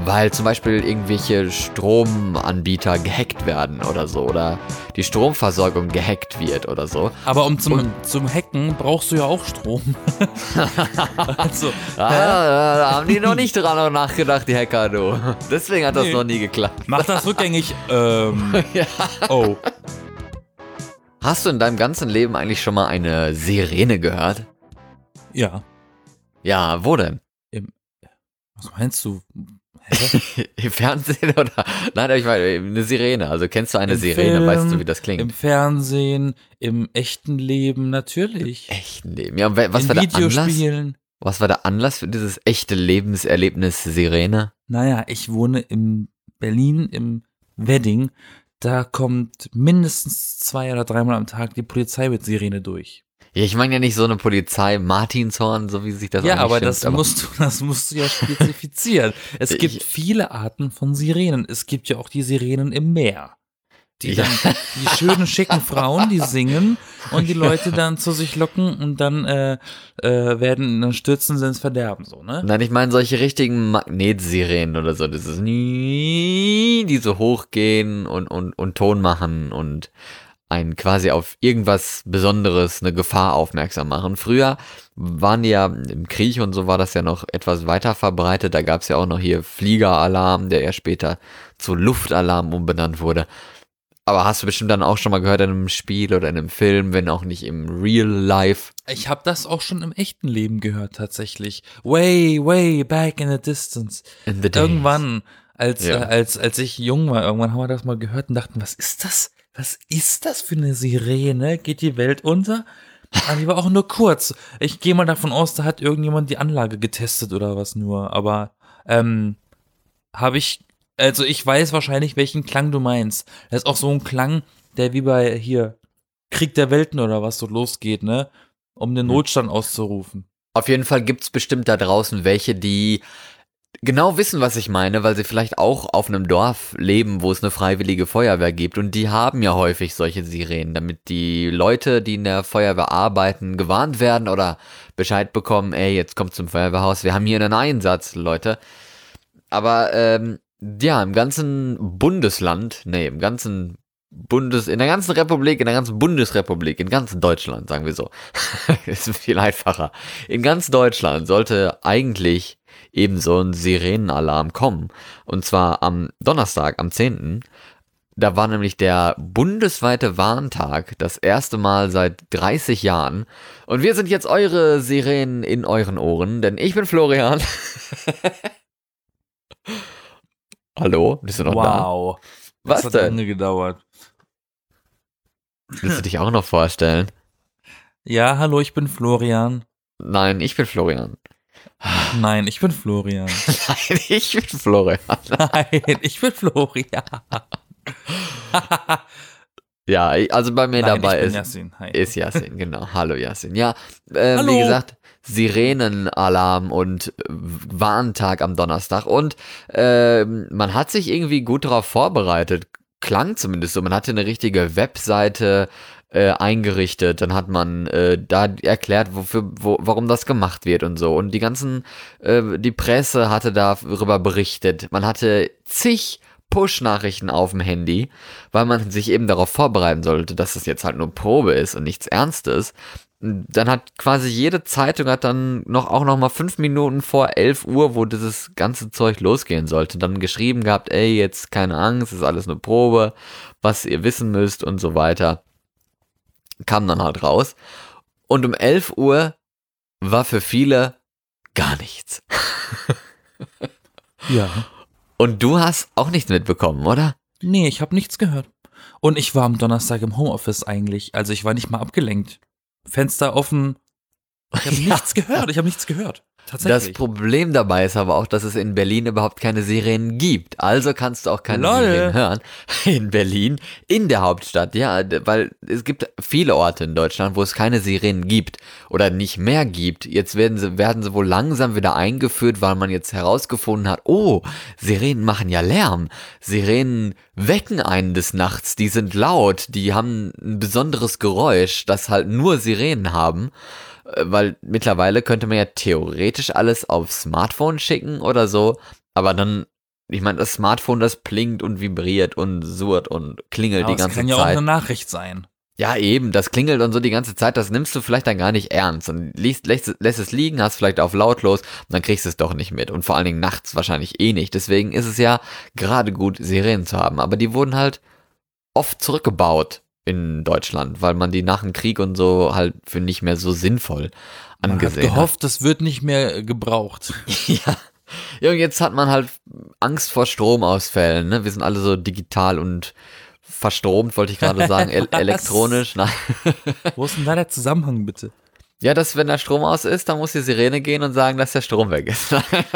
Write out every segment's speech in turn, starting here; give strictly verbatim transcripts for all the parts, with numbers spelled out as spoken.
weil zum Beispiel irgendwelche Stromanbieter gehackt werden oder so oder die Stromversorgung gehackt wird oder so. Aber um zum, zum Hacken brauchst du ja auch Strom. also, ah, da, da haben die noch nicht dran nachgedacht, die Hacker, du. Deswegen hat das Nee. noch nie geklappt. Mach das rückgängig. Ähm, Ja. oh. Hast du in deinem ganzen Leben eigentlich schon mal eine Sirene gehört? Ja. Ja, wo denn? Im, was meinst du? Hä? Im Fernsehen oder? Nein, ich meine, eine Sirene. Also kennst du eine Im Sirene? Film, Weißt du, wie das klingt? Im Fernsehen, im echten Leben, natürlich. Echten Leben. Ja, und wa- was In war der Anlass? Videospielen. Was war der Anlass für dieses echte Lebenserlebnis Sirene? Naja, ich wohne in Berlin, im Wedding. Da kommt mindestens zwei oder dreimal am Tag die Polizei mit Sirene durch. Ja, ich meine ja nicht so eine Polizei Martinshorn, so wie sich das Ja, eigentlich aber schimpft, das musst du, das musst du ja spezifizieren. Es Ich- gibt viele Arten von Sirenen. Es gibt ja auch die Sirenen im Meer. Die Ja. dann, die schönen, schicken Frauen, die singen und die Leute dann zu sich locken und dann äh, äh, werden, dann stürzen sie ins Verderben, so, ne? Nein, ich meine solche richtigen Magnetsirenen oder so. Das ist nie, die so hochgehen und, und, und Ton machen und einen quasi auf irgendwas Besonderes, eine Gefahr aufmerksam machen. Früher waren die ja im Krieg und so war das ja noch etwas weiter verbreitet. Da gab es ja auch noch hier Fliegeralarm, der erst später zu Luftalarm umbenannt wurde. Aber hast du bestimmt dann auch schon mal gehört in einem Spiel oder in einem Film, wenn auch nicht im Real Life. Ich habe das auch schon im echten Leben gehört, tatsächlich. Way, way back in the distance. In the days. Irgendwann, als, Ja. äh, als, als ich jung war, irgendwann haben wir das mal gehört und dachten, was ist das? Was ist das für eine Sirene? Geht die Welt unter? Aber die war auch nur kurz. Ich gehe mal davon aus, da hat irgendjemand die Anlage getestet oder was nur. Aber ähm, habe ich, also ich weiß wahrscheinlich, welchen Klang du meinst. Das ist auch so ein Klang, der wie bei hier Krieg der Welten oder was so losgeht, ne? Um den Notstand auszurufen. Auf jeden Fall gibt's bestimmt da draußen welche, die genau wissen, was ich meine, weil sie vielleicht auch auf einem Dorf leben, wo es eine freiwillige Feuerwehr gibt. Und die haben ja häufig solche Sirenen, damit die Leute, die in der Feuerwehr arbeiten, gewarnt werden oder Bescheid bekommen, ey, jetzt kommt zum Feuerwehrhaus, wir haben hier einen Einsatz, Leute. Aber ähm, ja, im ganzen Bundesland, nee, im ganzen Bundes, in der ganzen Republik, in der ganzen Bundesrepublik, in ganz Deutschland, sagen wir so, ist viel einfacher. In ganz Deutschland sollte eigentlich eben so ein Sirenenalarm kommen. Und zwar am Donnerstag, am zehnten Da war nämlich der bundesweite Warntag, das erste Mal seit dreißig Jahren. Und wir sind jetzt eure Sirenen in euren Ohren, denn ich bin Florian. Hallo, bist du noch da? Wow. Was das hat denn? lange gedauert. Willst du dich auch noch vorstellen? Ja, hallo, ich bin Florian. Nein, ich bin Florian. Nein, ich bin Florian. Nein, ich bin Florian. Nein, ich bin Florian. Ja, also bei mir Nein, dabei ich bin ist, Yassin. Hi. ist Yassin, genau. Hallo Yassin. Ja, äh, Hallo. wie gesagt, Sirenenalarm und äh, Warntag am Donnerstag. Und äh, man hat sich irgendwie gut darauf vorbereitet. Klang zumindest so. Man hatte eine richtige Webseite äh, eingerichtet. Dann hat man äh, da erklärt, wofür, wo, warum das gemacht wird und so. Und die ganzen, äh, die Presse hatte darüber berichtet. Man hatte zig Push-Nachrichten auf dem Handy, weil man sich eben darauf vorbereiten sollte, dass es jetzt halt nur Probe ist und nichts Ernstes. Dann hat quasi jede Zeitung hat dann noch auch noch mal fünf Minuten vor elf Uhr, wo dieses ganze Zeug losgehen sollte, dann geschrieben gehabt, ey, jetzt keine Angst, ist alles eine Probe, was ihr wissen müsst und so weiter. Kam dann halt raus. Und um elf Uhr war für viele gar nichts. Ja. Und du hast auch nichts mitbekommen, oder? Nee, ich habe nichts gehört. Und ich war am Donnerstag im Homeoffice eigentlich. Also ich war nicht mal abgelenkt. Fenster offen. Ich habe Ja. nichts gehört. Ich habe nichts gehört. Das Tatsächlich. Problem dabei ist aber auch, dass es in Berlin überhaupt keine Sirenen gibt. Also kannst du auch keine Lol. Sirenen hören. In Berlin, in der Hauptstadt, ja, d- weil es gibt viele Orte in Deutschland, wo es keine Sirenen gibt oder nicht mehr gibt. Jetzt werden sie, werden sie wohl langsam wieder eingeführt, weil man jetzt herausgefunden hat, oh, Sirenen machen ja Lärm. Sirenen wecken einen des Nachts, die sind laut, die haben ein besonderes Geräusch, das halt nur Sirenen haben. Weil mittlerweile könnte man ja theoretisch alles aufs Smartphone schicken oder so, aber dann ich meine, das Smartphone, das blinkt und vibriert und surrt und klingelt Ja, die aber es ganze kann ja auch Zeit. eine Nachricht sein. Ja, eben, das klingelt und so die ganze Zeit, das nimmst du vielleicht dann gar nicht ernst und liest, lässt, lässt es liegen, hast vielleicht auf lautlos und dann kriegst du es doch nicht mit und vor allen Dingen nachts wahrscheinlich eh nicht. Deswegen ist es ja gerade gut, Sirenen zu haben, aber die wurden halt oft zurückgebaut in Deutschland, weil man die nach dem Krieg und so halt für nicht mehr so sinnvoll Man hat angesehen hat. gehofft, das wird nicht mehr gebraucht. Ja. Ja, und jetzt hat man halt Angst vor Stromausfällen, ne? Wir sind alle so digital und verstromt, wollte ich gerade sagen, el Was? elektronisch. Nein. Wo ist denn da der Zusammenhang, bitte? Ja, dass wenn der Strom aus ist, dann muss die Sirene gehen und sagen, dass der Strom weg ist.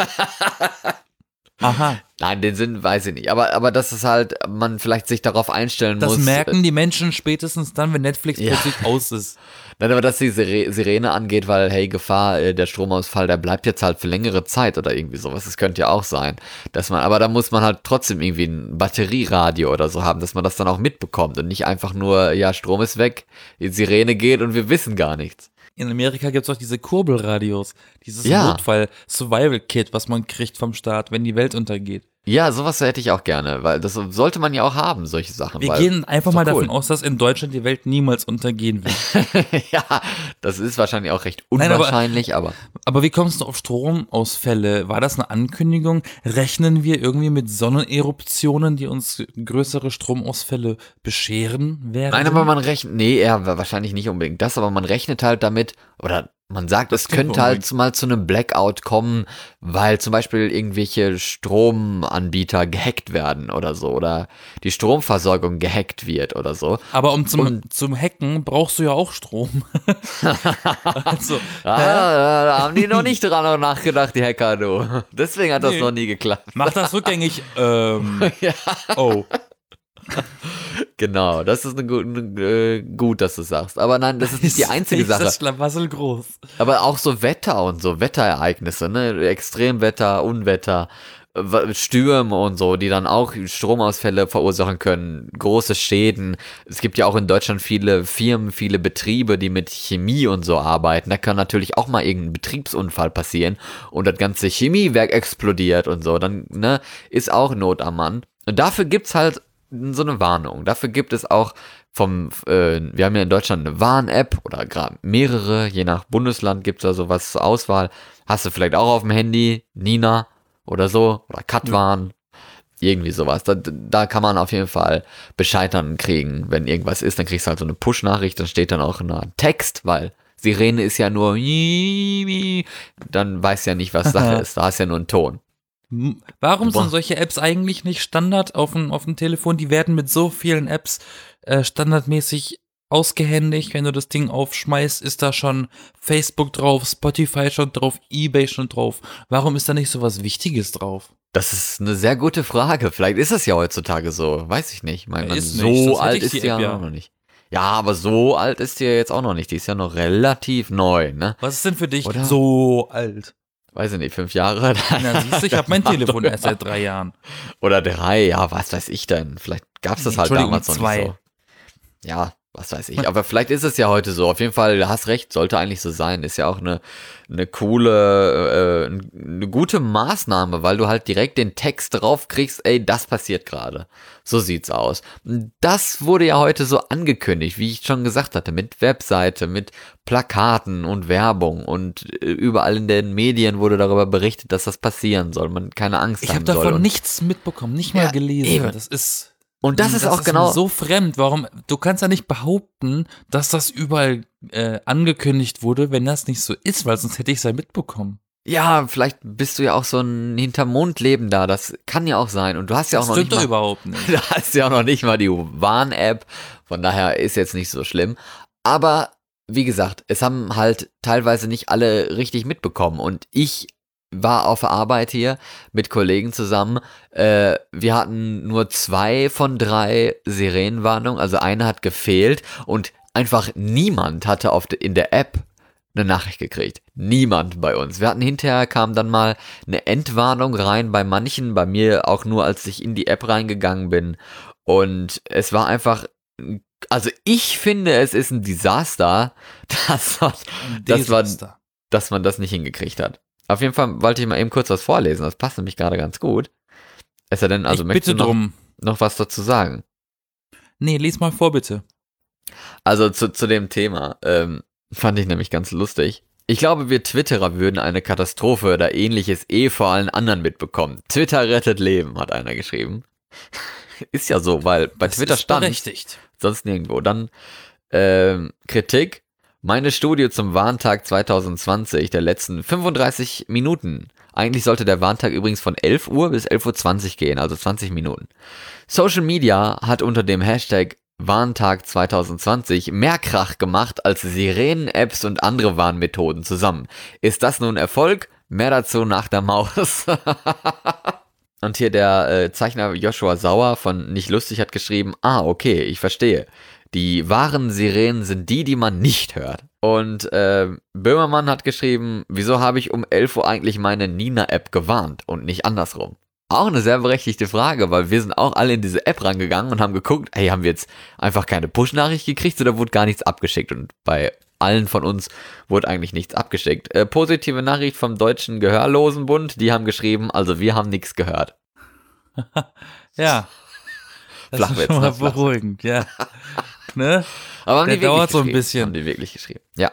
Aha. Nein, den Sinn weiß ich nicht. Aber, aber dass es halt, man vielleicht sich darauf einstellen Das muss. merken die Menschen spätestens dann, wenn Netflix Ja. plötzlich aus ist. Nein, aber dass die Sire- Sirene angeht, weil, hey, Gefahr, äh, der Stromausfall, der bleibt jetzt halt für längere Zeit oder irgendwie sowas. Das könnte ja auch sein. Dass man, aber da muss man halt trotzdem irgendwie ein Batterieradio oder so haben, dass man das dann auch mitbekommt und nicht einfach nur, ja, Strom ist weg, die Sirene geht und wir wissen gar nichts. In Amerika gibt es auch diese Kurbelradios, dieses Ja. Notfall-Survival-Kit, was man kriegt vom Staat, wenn die Welt untergeht. Ja, sowas hätte ich auch gerne, weil das sollte man ja auch haben, solche Sachen. Wir weil, gehen einfach ist mal doch cool. davon aus, dass in Deutschland die Welt niemals untergehen wird. Ja, das ist wahrscheinlich auch recht Nein, aber- unwahrscheinlich, aber, Aber wie kommst du auf Stromausfälle? War das eine Ankündigung? Rechnen wir irgendwie mit Sonneneruptionen, die uns größere Stromausfälle bescheren werden? nein, aber man rechnet, nee, eher wahrscheinlich nicht unbedingt das, aber man rechnet halt damit, oder man sagt, es klingt könnte halt unbedingt. mal zu einem Blackout kommen, weil zum Beispiel irgendwelche Stromanbieter gehackt werden oder so, oder die Stromversorgung gehackt wird oder so. Aber um zum, Und- zum Hacken brauchst du ja auch Strom. also, Ah, da, da haben die noch nicht dran nachgedacht, die Hacker, du. Deswegen hat das Nee. noch nie geklappt. mach das rückgängig. Ähm, Ja. oh. Genau, das ist eine, gu- eine, äh, gut, dass du sagst. Aber nein, das ist nicht die einzige ist das Sache. Schlamassel groß. Aber auch so Wetter und so, Wetterereignisse, ne? Extremwetter, Unwetter, äh, Stürme und so, die dann auch Stromausfälle verursachen können, große Schäden. Es gibt ja auch in Deutschland viele Firmen, viele Betriebe, die mit Chemie und so arbeiten. Da kann natürlich auch mal irgendein Betriebsunfall passieren und das ganze Chemiewerk explodiert und so. Dann, ne, ist auch Not am Mann. Und dafür gibt's halt so eine Warnung. Dafür gibt es auch vom, äh, wir haben ja in Deutschland eine Warn-App oder gerade mehrere, je nach Bundesland gibt es da sowas zur Auswahl. Hast du vielleicht auch auf dem Handy, Nina oder so, oder Katwarn, irgendwie sowas. Da, da kann man auf jeden Fall Bescheid dann kriegen, wenn irgendwas ist, dann kriegst du halt so eine Push-Nachricht, dann steht dann auch ein Text, weil Sirene ist ja nur, dann weißt du ja nicht, was Sache ist, da hast du ja nur einen Ton. M- Warum Boah. sind solche Apps eigentlich nicht Standard auf dem, auf dem Telefon? Die werden mit so vielen Apps äh, standardmäßig ausgehändigt. Wenn du das Ding aufschmeißt, ist da schon Facebook drauf, Spotify schon drauf, eBay schon drauf. Warum ist da nicht so was Wichtiges drauf? Das ist eine sehr gute Frage. Vielleicht ist es ja heutzutage so. Weiß ich nicht. Ich meine, Ja, man, ist so nicht, sonst hätte alt ich ist die die ja, App ja. noch nicht. Ja, aber so alt ist die ja jetzt auch noch nicht. Die ist ja noch relativ neu, ne? Was ist denn für dich Oder? so alt? Weiß ich nicht, fünf Jahre? Na, siehst du, ich habe mein Telefon erst seit drei Jahren. Oder drei, ja, was weiß ich denn? Vielleicht gab's das halt Entschuldigung, damals noch zwei. nicht so. Ja, was weiß ich. Aber vielleicht ist es ja heute so. Auf jeden Fall, du hast recht, sollte eigentlich so sein. Ist ja auch eine, eine coole, äh, eine gute Maßnahme, weil du halt direkt den Text drauf kriegst, ey, das passiert gerade. So sieht's aus. Das wurde ja heute so angekündigt, wie ich schon gesagt hatte, mit Webseite, mit Plakaten und Werbung und äh, überall in den Medien wurde darüber berichtet, dass das passieren soll. Man keine Angst Ich haben habe soll. davon Und- nichts mitbekommen, nicht mal Ja, gelesen. eben. Das ist Und das ist auch genau mir so fremd. Warum? Du kannst ja nicht behaupten, dass das überall äh, angekündigt wurde, wenn das nicht so ist, weil sonst hätte ich es ja mitbekommen. Ja, vielleicht bist du ja auch so ein Hintermond da, das kann ja auch sein. Und du hast ja auch Das noch stimmt nicht doch mal, überhaupt nicht. du hast ja auch noch nicht mal die Warn-App, von daher ist jetzt nicht so schlimm. Aber wie gesagt, es haben halt teilweise nicht alle richtig mitbekommen. Und ich war auf der Arbeit hier mit Kollegen zusammen. Äh, wir hatten nur zwei von drei Sirenenwarnungen, also eine hat gefehlt und einfach niemand hatte auf de, in der App eine Nachricht gekriegt. Niemand bei uns. Wir hatten hinterher, kam dann mal eine Entwarnung rein bei manchen, bei mir auch nur, als ich in die App reingegangen bin. Und es war einfach, also ich finde, es ist ein Desaster, dass, man- das war, Desaster. dass man das nicht hingekriegt hat. Auf jeden Fall wollte ich mal eben kurz was vorlesen, das passt nämlich gerade ganz gut. Es sei denn, also ich möchtest bitte du noch, drum. noch was dazu sagen? Nee, lies mal vor, bitte. Also zu, zu dem Thema, ähm, fand ich nämlich ganz lustig. Ich glaube, wir Twitterer würden eine Katastrophe oder ähnliches eh vor allen anderen mitbekommen. Twitter rettet Leben, hat einer geschrieben. Ist ja so, weil bei Das Twitter ist stand, berechtigt. sonst nirgendwo. Dann ähm, Kritik. Meine Studie zum Warntag zwanzig zwanzig der letzten fünfunddreißig Minuten. Eigentlich sollte der Warntag übrigens von elf Uhr bis elf Uhr zwanzig gehen, also zwanzig Minuten. Social Media hat unter dem Hashtag Warntag zwanzig zwanzig mehr Krach gemacht als Sirenen-Apps und andere Warnmethoden zusammen. Ist das nun Erfolg? Mehr dazu nach der Maus. Und hier der äh, Zeichner Joshua Sauer von Nicht Lustig hat geschrieben, ah, okay, ich verstehe. Die wahren Sirenen sind die, die man nicht hört. Und äh, Böhmermann hat geschrieben, wieso habe ich um elf Uhr eigentlich meine Nina-App gewarnt und nicht andersrum? Auch eine sehr berechtigte Frage, weil wir sind auch alle in diese App rangegangen und haben geguckt, hey, haben wir jetzt einfach keine Push-Nachricht gekriegt oder wurde gar nichts abgeschickt? Und bei allen von uns wurde eigentlich nichts abgeschickt. Äh, positive Nachricht vom Deutschen Gehörlosenbund, die haben geschrieben, also wir haben nichts gehört. Ja. Das ist schon mal beruhigend, ja. Ne? Aber haben Der die wirklich dauert so ein geschrieben? bisschen. Haben die wirklich geschrieben, ja.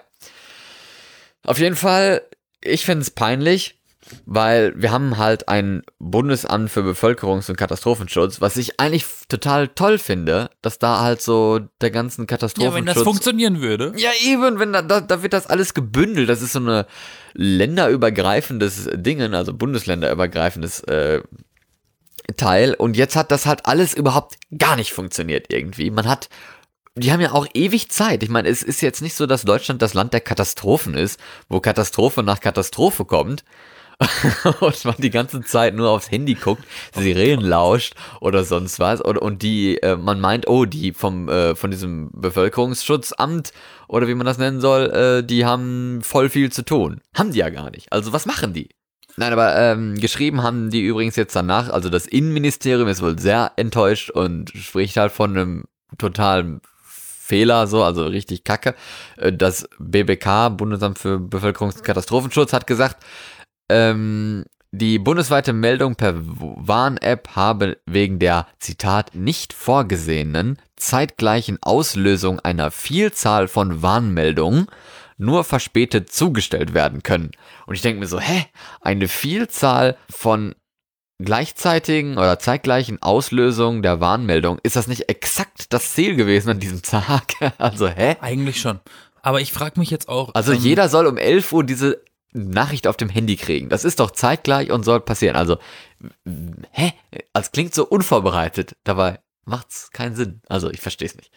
Auf jeden Fall, ich finde es peinlich, weil wir haben halt ein Bundesamt für Bevölkerungs- und Katastrophenschutz, was ich eigentlich total toll finde, dass da halt so der ganzen Katastrophenschutz... Ja, wenn das funktionieren würde. Ja, eben, wenn da, da, da wird das alles gebündelt. Das ist so eine länderübergreifendes Dingen, also bundesländerübergreifendes äh, Teil. Und jetzt hat das halt alles überhaupt gar nicht funktioniert irgendwie. Man hat... Die haben ja auch ewig Zeit. Ich meine, es ist jetzt nicht so, dass Deutschland das Land der Katastrophen ist, wo Katastrophe nach Katastrophe kommt und man die ganze Zeit nur aufs Handy guckt, Sirenen lauscht oder sonst was und, und die, äh, man meint, oh, die vom äh, von diesem Bevölkerungsschutzamt oder wie man das nennen soll, äh, die haben voll viel zu tun. Haben die ja gar nicht. Also was machen die? Nein, aber ähm, geschrieben haben die übrigens jetzt danach, also das Innenministerium ist wohl sehr enttäuscht und spricht halt von einem totalen Fehler, so, also richtig kacke. Das B B K, Bundesamt für Bevölkerungs- und Katastrophenschutz, hat gesagt, ähm, die bundesweite Meldung per Warn-App habe wegen der, Zitat, nicht vorgesehenen zeitgleichen Auslösung einer Vielzahl von Warnmeldungen nur verspätet zugestellt werden können. Und ich denke mir so, hä? Eine Vielzahl von gleichzeitigen oder zeitgleichen Auslösungen der Warnmeldung, ist das nicht exakt das Ziel gewesen an diesem Tag? Also, hä? Eigentlich schon. Aber ich frage mich jetzt auch... Also ähm, jeder soll um elf Uhr diese Nachricht auf dem Handy kriegen. Das ist doch zeitgleich und soll passieren. Also, hä? Das klingt so unvorbereitet. Dabei macht's keinen Sinn. Also, ich verstehe es nicht.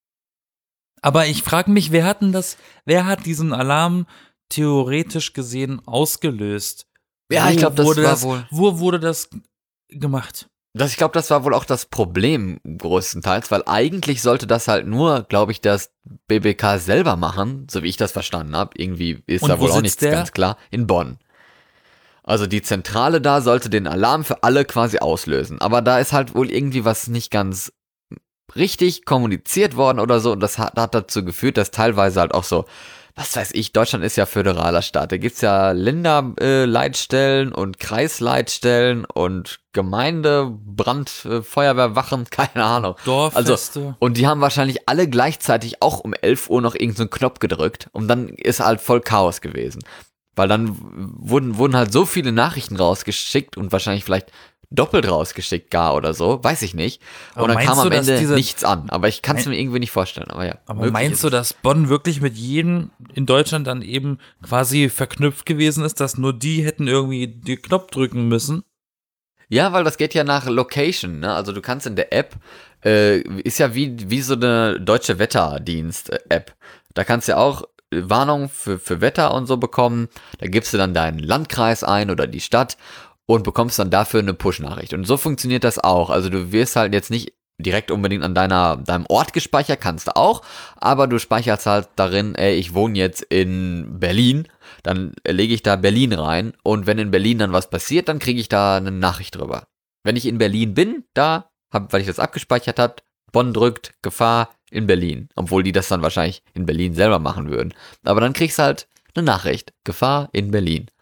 Aber ich frage mich, wer hat denn das, wer hat diesen Alarm theoretisch gesehen ausgelöst? Ja, Wo ich glaube, das wurde war das, wohl... Wo wurde das gemacht? Das, ich glaube, das war wohl auch das Problem größtenteils, weil eigentlich sollte das halt nur, glaube ich, das B B K selber machen, so wie ich das verstanden habe. Irgendwie ist Und da wo wohl auch sitzt nichts der? ganz klar. In Bonn. Also die Zentrale da sollte den Alarm für alle quasi auslösen. Aber da ist halt wohl irgendwie was nicht ganz richtig kommuniziert worden oder so. Und das hat, hat dazu geführt, dass teilweise halt auch so, was weiß ich, Deutschland ist ja föderaler Staat. Da gibt's ja Länderleitstellen äh, und Kreisleitstellen und Gemeinde, Brand, äh, Feuerwehrwachen, keine Ahnung. Dorffeste. Also, und die haben wahrscheinlich alle gleichzeitig auch um elf Uhr noch irgendeinen so Knopf gedrückt. Und dann ist halt voll Chaos gewesen. Weil dann wurden, wurden halt so viele Nachrichten rausgeschickt und wahrscheinlich vielleicht doppelt rausgeschickt gar oder so, weiß ich nicht. Und Aber dann kam meinst am du, dass Ende diese- nichts an. Aber ich kann es Mein- mir irgendwie nicht vorstellen. Aber ja. Aber möglich meinst ist du, es. dass Bonn wirklich mit jedem in Deutschland dann eben quasi verknüpft gewesen ist, dass nur die hätten irgendwie den Knopf drücken müssen? Ja, weil das geht ja nach Location, ne? Also du kannst in der App, äh, ist ja wie, wie so eine deutsche Wetterdienst-App. Da kannst du ja auch Warnung für, für Wetter und so bekommen. Da gibst du dann deinen Landkreis ein oder die Stadt und bekommst dann dafür eine Push-Nachricht. Und so funktioniert das auch. Also du wirst halt jetzt nicht direkt unbedingt an deiner, deinem Ort gespeichert, kannst du auch, aber du speicherst halt darin, ey, ich wohne jetzt in Berlin, dann lege ich da Berlin rein und wenn in Berlin dann was passiert, dann kriege ich da eine Nachricht drüber. Wenn ich in Berlin bin, da, hab, weil ich das abgespeichert habe, Bonn drückt, Gefahr in Berlin, obwohl die das dann wahrscheinlich in Berlin selber machen würden. Aber dann kriegst du halt eine Nachricht, Gefahr in Berlin.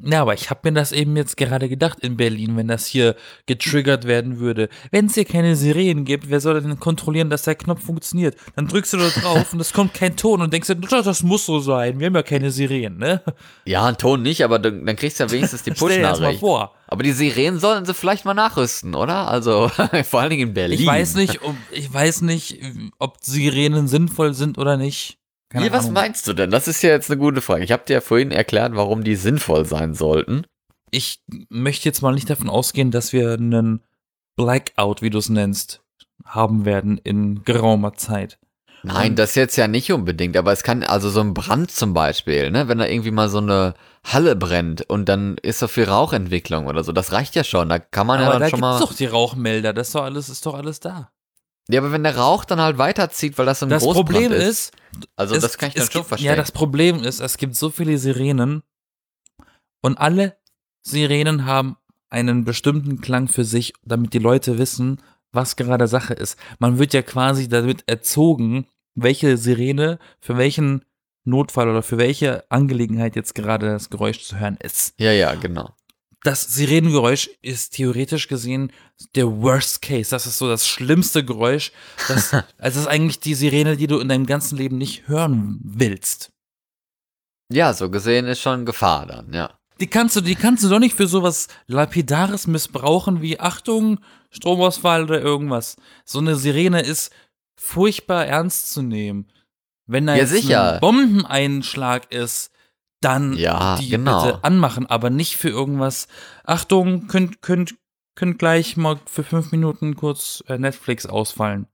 Ja, aber ich habe mir das eben jetzt gerade gedacht in Berlin, wenn das hier getriggert werden würde. Wenn es hier keine Sirenen gibt, wer soll denn kontrollieren, dass der Knopf funktioniert? Dann drückst du da drauf und es kommt kein Ton und denkst dir, das muss so sein, wir haben ja keine Sirenen, ne? Ja, ein Ton nicht, aber dann, dann kriegst du ja wenigstens die Stell dir das mal Push-Nachricht. vor. Aber die Sirenen sollten sie vielleicht mal nachrüsten, oder? Also, vor allen Dingen in Berlin. Ich weiß nicht, ob, ich weiß nicht, ob Sirenen sinnvoll sind oder nicht. Keine Wie, was Ahnung. meinst du denn? Das ist ja jetzt eine gute Frage. Ich habe dir ja vorhin erklärt, warum die sinnvoll sein sollten. Ich möchte jetzt mal nicht davon ausgehen, dass wir einen Blackout, wie du es nennst, haben werden in geraumer Zeit. Nein, Und- das jetzt ja nicht unbedingt, aber es kann, also so ein Brand zum Beispiel, ne, wenn da irgendwie mal so eine Halle brennt und dann ist so viel Rauchentwicklung oder so, das reicht ja schon, da kann man ja Aber dann da schon gibt's mal. doch die Rauchmelder, das ist doch alles, ist doch alles da. Ja, aber wenn der Rauch dann halt weiterzieht, weil das so ein Das Großbrand Problem ist, ist, also es, das kann ich dann es schon gibt, verstehen. Ja, das Problem ist, es gibt so viele Sirenen und alle Sirenen haben einen bestimmten Klang für sich, damit die Leute wissen, was gerade Sache ist. Man wird ja quasi damit erzogen, welche Sirene für welchen Notfall oder für welche Angelegenheit jetzt gerade das Geräusch zu hören ist. Ja, ja, genau. Das Sirenengeräusch ist theoretisch gesehen der Worst Case. Das ist so das schlimmste Geräusch. Das, also das ist eigentlich die Sirene, die du in deinem ganzen Leben nicht hören willst. Ja, so gesehen ist schon Gefahr dann, ja. Die kannst du, die kannst du doch nicht für sowas Lapidares missbrauchen wie Achtung, Stromausfall oder irgendwas. So eine Sirene ist furchtbar ernst zu nehmen. Wenn da Ja, jetzt sicher. ein Bombeneinschlag ist, dann Ja, die genau. bitte anmachen, aber nicht für irgendwas. Achtung, könnt, könnt, könnt gleich mal für fünf Minuten kurz äh, Netflix ausfallen.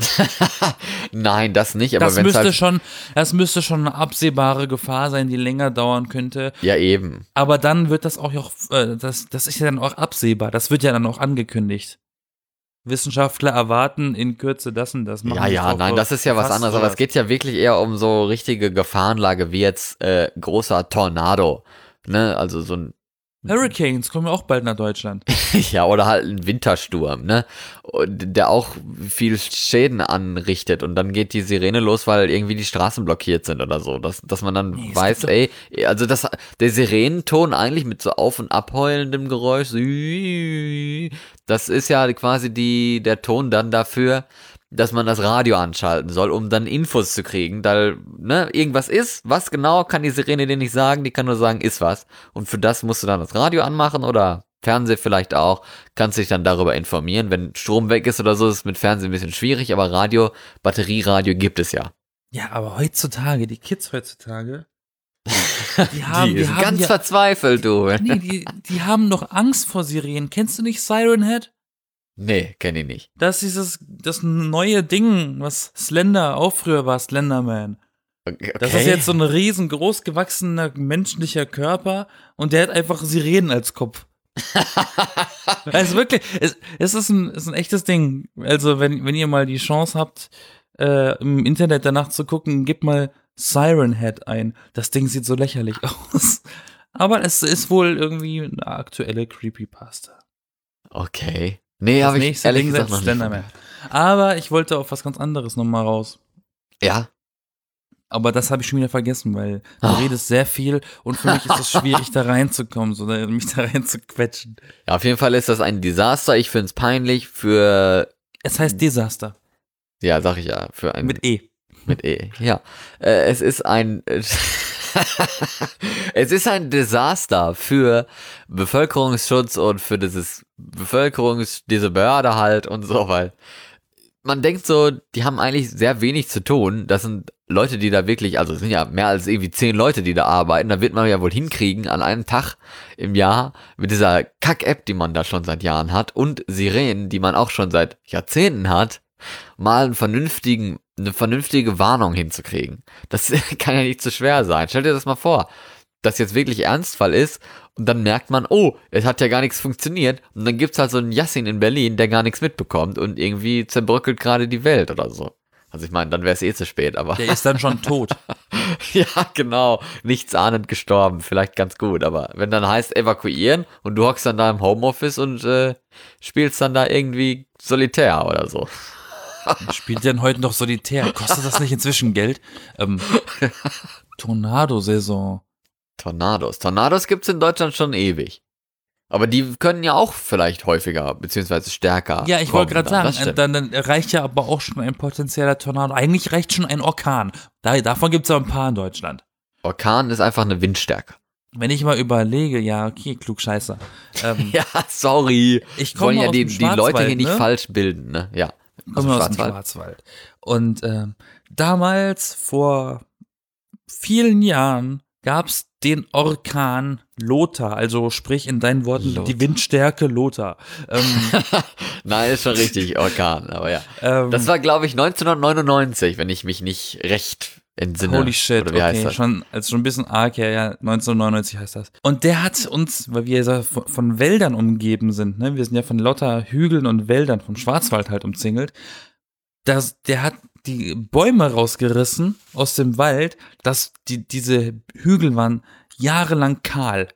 Nein, das nicht, aber Das wenn es müsste halt. schon, das müsste schon eine absehbare Gefahr sein, die länger dauern könnte. Ja, eben. Aber dann wird das auch, äh, das, das ist ja dann auch absehbar. Das wird ja dann auch angekündigt. Wissenschaftler erwarten in Kürze das und das. Machen Ja, sich ja, auch nein, das ist ja was fast anderes, aber sowas. es geht ja wirklich eher um so richtige Gefahrenlage wie jetzt äh, großer Tornado, ne, also so ein, Hurricanes kommen ja auch bald nach Deutschland. ja, oder halt ein Wintersturm, ne, und der auch viel Schäden anrichtet und dann geht die Sirene los, weil irgendwie die Straßen blockiert sind oder so, dass, dass man dann Nee, es weiß, gibt ey, also das, der Sirenenton eigentlich mit so auf- und abheulendem Geräusch, das ist ja quasi die, der Ton dann dafür, dass man das Radio anschalten soll, um dann Infos zu kriegen, da, ne, irgendwas ist, was genau, kann die Sirene dir nicht sagen, die kann nur sagen, ist was. Und für das musst du dann das Radio anmachen oder Fernsehen vielleicht auch, kannst dich dann darüber informieren. Wenn Strom weg ist oder so, ist es mit Fernsehen ein bisschen schwierig, aber Radio, Batterieradio gibt es ja. Ja, aber heutzutage, die Kids heutzutage, die haben, die die ist haben ganz ja, verzweifelt, du. nee, die, die haben doch Angst vor Sirenen. Kennst du nicht Siren Head? Nee, kenn ich nicht. Das ist dieses, das neue Ding, was Slender auch früher war, Slenderman. Okay. Das ist jetzt so ein riesen, groß gewachsener menschlicher Körper und der hat einfach Sirenen als Kopf. Also wirklich, es, es ist, ein, es ist ein echtes Ding. Also wenn, wenn ihr mal die Chance habt, äh, im Internet danach zu gucken, gebt mal Siren Head ein. Das Ding sieht so lächerlich aus. Aber es ist wohl irgendwie eine aktuelle Creepypasta. Okay. Nee, Das habe ich nächste ehrlich Ding gesagt ist noch nicht. Slenderman. Aber ich wollte auf was ganz anderes nochmal raus. Ja. Aber das habe ich schon wieder vergessen, weil du Ah. redest sehr viel und für mich ist es schwierig, da reinzukommen, so da- mich da reinzuquetschen. Ja, auf jeden Fall ist das ein Desaster. Ich find's peinlich für, Es heißt Desaster. ja, sag ich ja, für ein Mit E. Mit E, ja. Äh, es ist ein es ist ein Desaster für Bevölkerungsschutz und für dieses Bevölkerungs, diese Behörde halt und so, weil man denkt so, die haben eigentlich sehr wenig zu tun. Das sind Leute, die da wirklich, also es sind ja mehr als irgendwie zehn Leute, die da arbeiten. Da wird man ja wohl hinkriegen, an einem Tag im Jahr mit dieser Kack-App, die man da schon seit Jahren hat und Sirenen, die man auch schon seit Jahrzehnten hat, mal einen vernünftigen, eine vernünftige Warnung hinzukriegen. Das kann ja nicht zu schwer sein. Stell dir das mal vor, dass jetzt wirklich Ernstfall ist und dann merkt man, oh, es hat ja gar nichts funktioniert und dann gibt's halt so einen Yassin in Berlin, der gar nichts mitbekommt und irgendwie zerbröckelt gerade die Welt oder so. Also ich meine, dann wäre es eh zu spät, aber Der ist dann schon tot. ja, genau, nichts ahnend gestorben, vielleicht ganz gut, aber wenn dann heißt evakuieren und du hockst dann da im Homeoffice und äh, spielst dann da irgendwie Solitär oder so. Spielt denn heute noch Solitär? Kostet das nicht inzwischen Geld? Ähm, Tornado-Saison. Tornados. Tornados gibt's in Deutschland schon ewig. Aber die können ja auch vielleicht häufiger, beziehungsweise stärker. Ja, ich wollte gerade dann. sagen, dann, dann reicht ja aber auch schon ein potenzieller Tornado. Eigentlich reicht schon ein Orkan. Da, davon gibt es aber ein paar in Deutschland. Orkan ist einfach eine Windstärke. Wenn ich mal überlege, ja, okay, Klugscheißer. Ähm, ja, sorry. Ich Wollen komme ja aus die, dem die Leute hier nicht ne? falsch bilden, ne? Ja. Ich komme aus dem Schwarzwald. Und ähm, damals, vor vielen Jahren, gab es den Orkan Lothar, also sprich in deinen Worten Lothar. die Windstärke Lothar. Ähm, Nein, ist schon richtig, Orkan, aber ja. ähm, Das war, glaube ich, neunzehnhundertneunundneunzig, wenn ich mich nicht recht entsinne. Holy shit, Oder wie heißt okay, das? schon, also schon ein bisschen arg, ja, ja, neunzehnhundertneunundneunzig heißt das. Und der hat uns, weil wir so von, von Wäldern umgeben sind, ne, wir sind ja von lauter Hügeln und Wäldern vom Schwarzwald halt umzingelt, das, der hat die Bäume rausgerissen aus dem Wald, dass die, diese Hügel waren jahrelang kahl.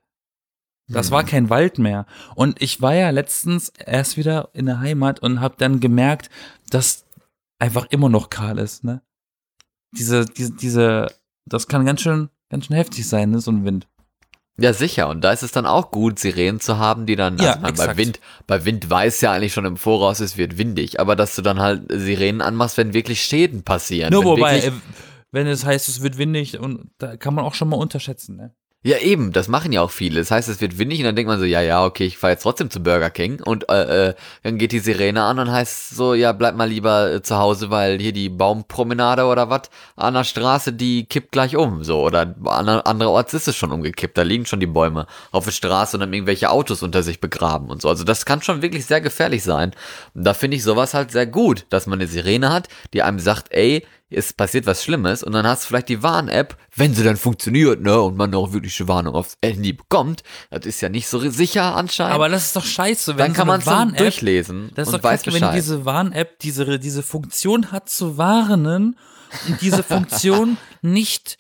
Das Hm. war kein Wald mehr. Und ich war ja letztens erst wieder in der Heimat und habe dann gemerkt, dass einfach immer noch kahl ist, ne? Diese, diese, diese, das kann ganz schön, ganz schön heftig sein, ne, so ein Wind. Ja, sicher. Und da ist es dann auch gut, Sirenen zu haben, die dann, Ja, also man, bei exakt. Wind, bei Wind weiß ja eigentlich schon im Voraus, es wird windig, aber dass du dann halt Sirenen anmachst, wenn wirklich Schäden passieren. Nur wenn wobei, wirklich, äh, wenn es heißt, es wird windig, und da kann man auch schon mal unterschätzen, ne? Ja, eben, das machen ja auch viele. Das heißt, es wird windig und dann denkt man so, ja, ja, okay, ich fahre jetzt trotzdem zu Burger King und äh, äh, dann geht die Sirene an und heißt so, ja, bleib mal lieber äh, zu Hause, weil hier die Baumpromenade oder was an der Straße, die kippt gleich um, so, oder an, andererorts ist es schon umgekippt, da liegen schon die Bäume auf der Straße und haben irgendwelche Autos unter sich begraben und so. Also das kann schon wirklich sehr gefährlich sein. Und da finde ich sowas halt sehr gut, dass man eine Sirene hat, die einem sagt, ey, es passiert was Schlimmes und dann hast du vielleicht die Warn-App, wenn sie dann funktioniert, ne, und man auch wirkliche Warnung aufs Handy bekommt, das ist ja nicht so sicher anscheinend. Aber das ist doch scheiße, wenn dann kann so man eine es Warn-App, durchlesen das ist und doch weiß kacke, wenn Bescheid. diese Warn-App diese, diese Funktion hat zu warnen und diese Funktion nicht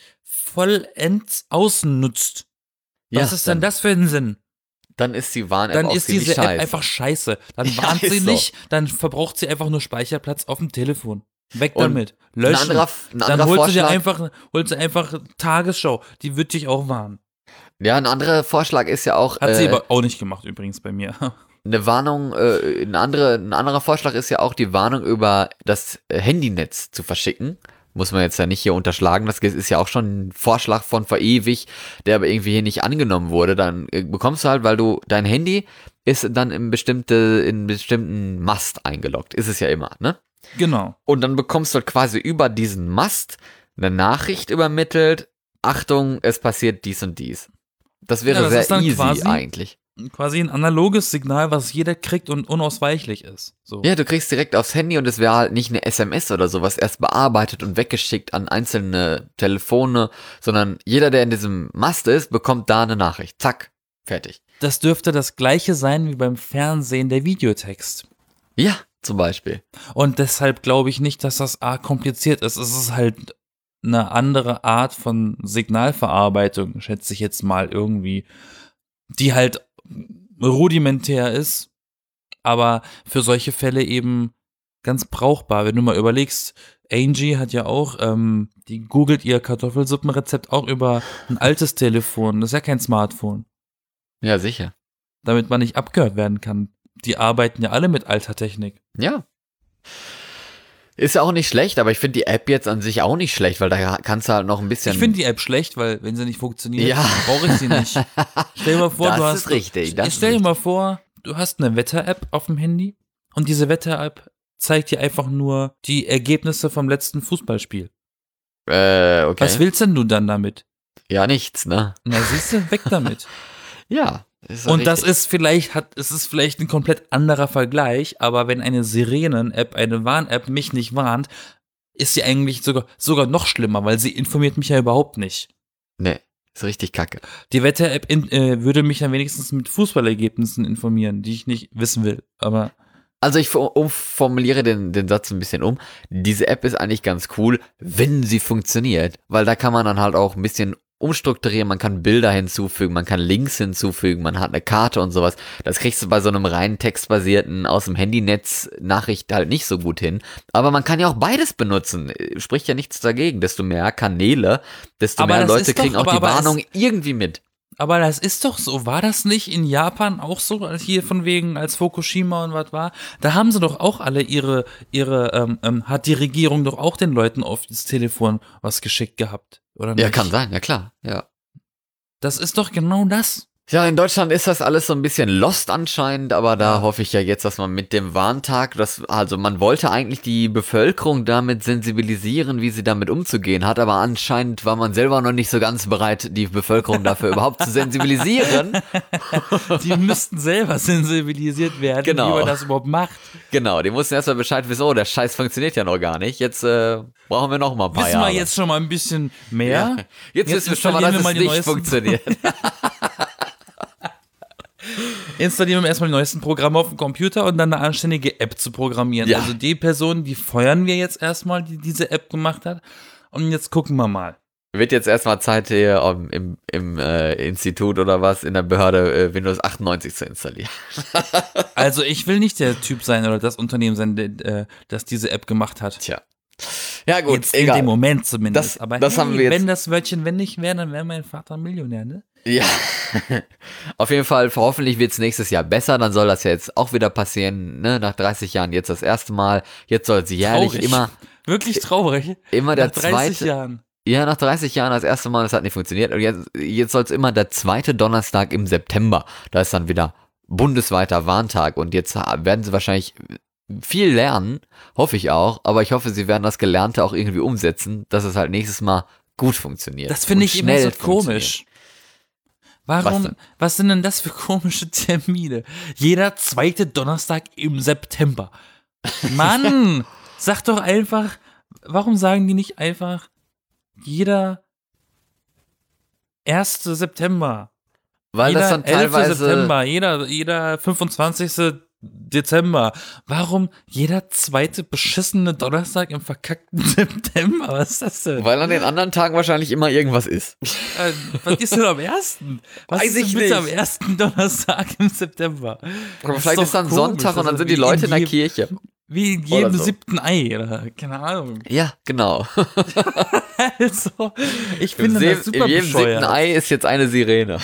vollends ausnutzt. Was Ja, ist denn dann- das für ein Sinn? Dann ist die Warn-App Dann auch ist ziemlich diese App scheiße. einfach scheiße. Dann Ja, warnt ist sie so. nicht, dann verbraucht sie einfach nur Speicherplatz auf dem Telefon. Weg Und damit. Löschen. Ein anderer, ein Dann anderer holst du dir Vorschlag, einfach, holst du einfach Tagesschau. Die wird dich auch warnen. ja, ein anderer Vorschlag ist ja auch, Hat sie äh, aber auch nicht gemacht übrigens bei mir. eine Warnung, äh, ein, andere, ein anderer Vorschlag ist ja auch die Warnung über das äh, Handynetz zu verschicken. Muss man jetzt ja nicht hier unterschlagen. Das ist ja auch schon ein Vorschlag von vor ewig, der aber irgendwie hier nicht angenommen wurde. Dann äh, bekommst du halt, weil du, dein Handy ist dann in bestimmte, in bestimmten Mast eingeloggt. Ist es ja immer, ne? Genau. Und dann bekommst du halt quasi über diesen Mast eine Nachricht übermittelt. Achtung, es passiert dies und dies. Das wäre Ja, das sehr ist dann easy quasi- eigentlich. Quasi ein analoges Signal, was jeder kriegt und unausweichlich ist. So. Ja, du kriegst direkt aufs Handy und es wäre halt nicht eine S M S oder sowas erst bearbeitet und weggeschickt an einzelne Telefone, sondern jeder, der in diesem Mast ist, bekommt da eine Nachricht. Zack, fertig. Das dürfte das gleiche sein wie beim Fernsehen der Videotext. Ja, zum Beispiel. Und deshalb glaube ich nicht, dass das arg kompliziert ist. Es ist halt eine andere Art von Signalverarbeitung, schätze ich jetzt mal irgendwie, die halt rudimentär ist, aber für solche Fälle eben ganz brauchbar. Wenn du mal überlegst, Angie hat ja auch, ähm, die googelt ihr Kartoffelsuppenrezept auch über ein altes Telefon. Das ist ja kein Smartphone, Ja, sicher. damit man nicht abgehört werden kann. Die arbeiten ja alle mit alter Technik. Ja. Ist ja auch nicht schlecht, aber ich finde die App jetzt an sich auch nicht schlecht, weil da kannst du halt noch ein bisschen. Ich finde die App schlecht, weil wenn sie nicht funktioniert, Ja. brauche ich sie nicht. Stell dir mal vor, Das du ist hast richtig, das Ich ist stell dir richtig. mal vor, du hast eine Wetter-App auf dem Handy und diese Wetter-App zeigt dir einfach nur die Ergebnisse vom letzten Fußballspiel. Äh, okay. Was willst denn du dann damit? Ja, nichts, ne? Na, siehst du, weg damit. Ja. Ist doch Und das richtig. ist vielleicht, hat, es ist vielleicht ein komplett anderer Vergleich, aber wenn eine Sirenen-App, eine Warn-App mich nicht warnt, ist sie eigentlich sogar, sogar noch schlimmer, weil sie informiert mich ja überhaupt nicht. Nee, ist richtig kacke. Die Wetter-App in, äh, würde mich dann wenigstens mit Fußballergebnissen informieren, die ich nicht wissen will. Aber Also ich umformuliere den, den Satz ein bisschen um. Diese App ist eigentlich ganz cool, wenn sie funktioniert, weil da kann man dann halt auch ein bisschen umstrukturieren, man kann Bilder hinzufügen, man kann Links hinzufügen, man hat eine Karte und sowas. Das kriegst du bei so einem rein textbasierten, aus dem Handynetz Nachricht halt nicht so gut hin. Aber man kann ja auch beides benutzen. Spricht ja nichts dagegen. Desto mehr Kanäle, desto Aber mehr das Leute ist doch- kriegen auch aber- die aber es- Warnung irgendwie mit. Aber das ist doch so. War das nicht in Japan auch so, als hier von wegen, als Fukushima und was war? Da haben sie doch auch alle ihre, ihre, ähm, ähm, hat die Regierung doch auch den Leuten auf das Telefon was geschickt gehabt, oder nicht? Ja, kann sein, ja klar, ja. Das ist doch genau das. Ja, in Deutschland ist das alles so ein bisschen lost anscheinend, aber da hoffe ich ja jetzt, dass man mit dem Warntag, das, also man wollte eigentlich die Bevölkerung damit sensibilisieren, wie sie damit umzugehen hat, aber anscheinend war man selber noch nicht so ganz bereit, die Bevölkerung dafür überhaupt zu sensibilisieren. Die müssten selber sensibilisiert werden, Genau. wie man das überhaupt macht. Genau, die mussten erstmal Bescheid wissen, oh, der Scheiß funktioniert ja noch gar nicht, jetzt äh, brauchen wir noch mal ein paar Wissen Jahre. wir jetzt schon mal ein bisschen mehr? Ja. Jetzt, wissen wir schon mal, dass installieren wir es mal die nicht neuesten- funktioniert. Installieren wir erstmal die neuesten Programme auf dem Computer und dann eine anständige App zu programmieren. Ja. Also die Person, die feuern wir jetzt erstmal, die diese App gemacht hat. Und jetzt gucken wir mal. Wird jetzt erstmal Zeit hier um, im, im äh, Institut oder was, in der Behörde äh, Windows achtundneunzig zu installieren. Also ich will nicht der Typ sein oder das Unternehmen sein, der, äh, das diese App gemacht hat. Tja. Ja gut, Jetzt in egal. dem Moment zumindest. Das- Aber das hey, haben wir jetzt- wenn das Wörtchen wenn nicht wäre, dann wäre mein Vater Millionär, ne? Ja, auf jeden Fall, hoffentlich wird es nächstes Jahr besser, dann soll das ja jetzt auch wieder passieren, ne? Nach dreißig Jahren jetzt das erste Mal, jetzt soll sie jährlich Traurig. immer, Wirklich traurig. immer der Nach dreißig zweite, Jahren. ja, nach dreißig Jahren das erste Mal, das hat nicht funktioniert und jetzt, jetzt soll es immer der zweite Donnerstag im September, da ist dann wieder bundesweiter Warntag und jetzt werden sie wahrscheinlich viel lernen, hoffe ich auch, aber ich hoffe, sie werden das Gelernte auch irgendwie umsetzen, dass es halt nächstes Mal gut funktioniert. Das finde und ich immer schnell so komisch. Warum, Was was, denn? sind denn das für komische Termine? Jeder zweite Donnerstag im September. Mann, sag doch einfach, warum sagen die nicht einfach jeder erste September? Weil jeder das dann elfte teilweise September, jeder, jeder fünfundzwanzigste Dezember. Warum jeder zweite beschissene Donnerstag im verkackten September? Was ist das denn? Weil an den anderen Tagen wahrscheinlich immer irgendwas ist. Äh, was ist denn am ersten? Was Weiß ist denn ich bitte nicht. am ersten Donnerstag im September? Aber Das vielleicht doch ist dann komisch. Sonntag und dann Also sind die wie Leute in der je- Kirche. Wie in jedem Oder so. siebten Ei, oder? Keine Ahnung. Ja, genau. Also, ich Im, finde Se- das super in jedem bescheuert. siebten Ei ist jetzt eine Sirene.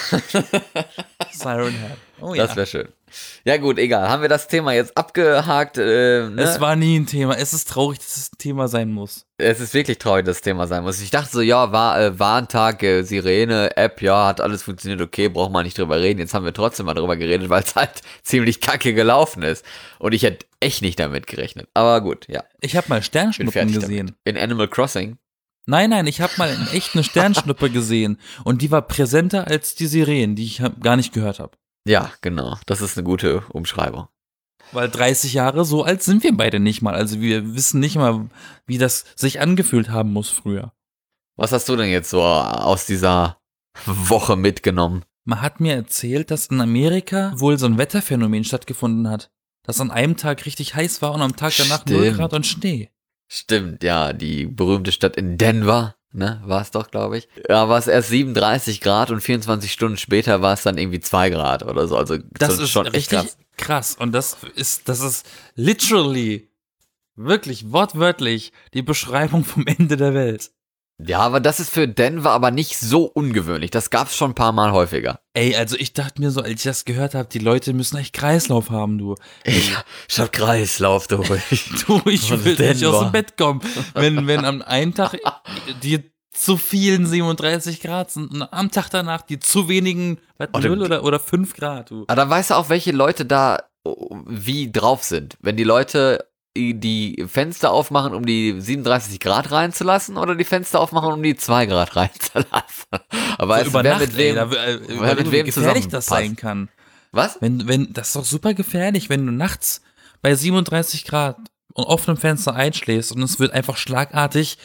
Siren Head. Oh ja. Das wäre schön. Ja gut, egal. Haben wir das Thema jetzt abgehakt? Äh, ne? Es war nie ein Thema. Es ist traurig, dass es ein Thema sein muss. Es ist wirklich traurig, dass das Thema sein muss. Ich dachte so, ja, war, äh, Warntag, äh, Sirene, App, ja, hat alles funktioniert, okay, braucht man nicht drüber reden. Jetzt haben wir trotzdem mal drüber geredet, weil es halt ziemlich kacke gelaufen ist. Und ich hätte echt nicht damit gerechnet. Aber gut, ja. Ich habe mal Bin Sternschnuppen fertig gesehen. damit. In Animal Crossing. Nein, nein, ich habe mal in echt eine Sternschnuppe gesehen. Und die war präsenter als die Sirenen, die ich hab- gar nicht gehört habe. Ja, genau. Das ist eine gute Umschreibung. Weil dreißig Jahre, so alt sind wir beide nicht mal. Also wir wissen nicht mal, wie das sich angefühlt haben muss früher. Was hast du denn jetzt so aus dieser Woche mitgenommen? Man hat mir erzählt, dass in Amerika wohl so ein Wetterphänomen stattgefunden hat. Dass an einem Tag richtig heiß war und am Tag danach null Stimmt. Grad und Schnee. Stimmt, ja, die berühmte Stadt in Denver, ne, war es doch, glaube ich. Da war es erst siebenunddreißig Grad und vierundzwanzig Stunden später war es dann irgendwie zwei Grad oder so. Also Das so- ist schon echt richtig krass. krass. Und das ist, das ist literally, wirklich wortwörtlich die Beschreibung vom Ende der Welt. Ja, aber das ist für Denver aber nicht so ungewöhnlich. Das gab's schon ein paar Mal häufiger. Ey, also ich dachte mir so, als ich das gehört habe, die Leute müssen echt Kreislauf haben, du. Ich, ich hab Kreislauf durch. Du, ich Was will denn nicht aus war? dem Bett kommen. Wenn, wenn am einen Tag die zu vielen siebenunddreißig Grad sind und am Tag danach die zu wenigen, was, Oh, du- null oder, oder fünf Grad, du. Aber da weißt du auch, welche Leute da oh, wie drauf sind. Wenn die Leute die Fenster aufmachen, um die siebenunddreißig Grad reinzulassen oder die Fenster aufmachen, um die zwei Grad reinzulassen. Aber So es, über wer Nacht, mit wem, ey, da, äh, wer überleg mit mal, wem wie gefährlich das zusammenpasst. sein kann. Was? Wenn, wenn, das ist doch super gefährlich, wenn du nachts bei siebenunddreißig Grad und offenem Fenster einschläfst und es wird einfach schlagartig